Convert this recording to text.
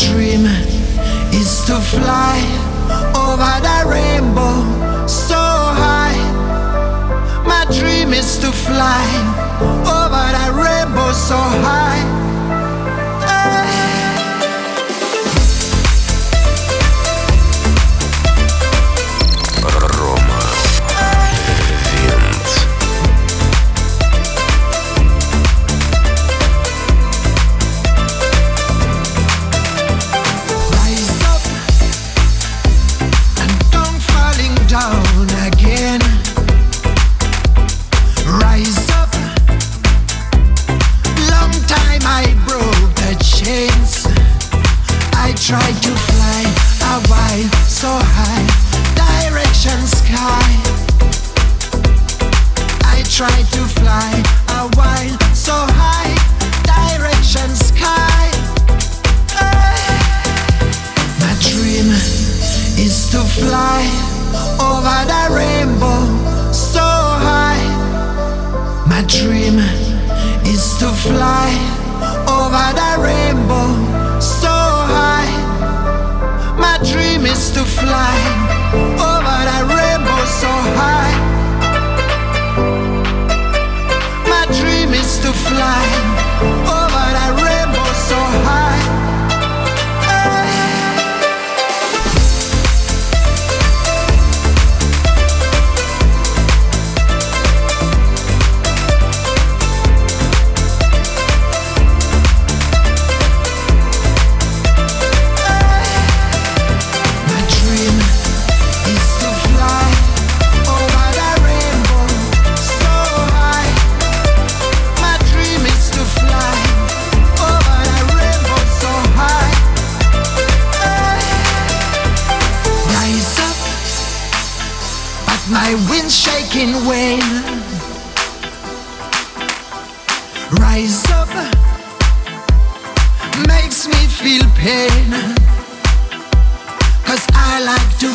dream is to fly over the rainbow so high. My dream is to fly over the rainbow so high. Рома Винт. Rise up and don't falling down again. Rise up. Long time I broke the chains. I tried to fly a while so high, direction sky. I tried to fly a while so high, direction sky. My dream is to fly over the rainbow so high. My dream is to fly over the rainbow so high. My dream is to fly over the rainbow so high. My dream is to fly over the rainbow so high. My wind's shaking wane. Rise up makes me feel pain, 'cause I like to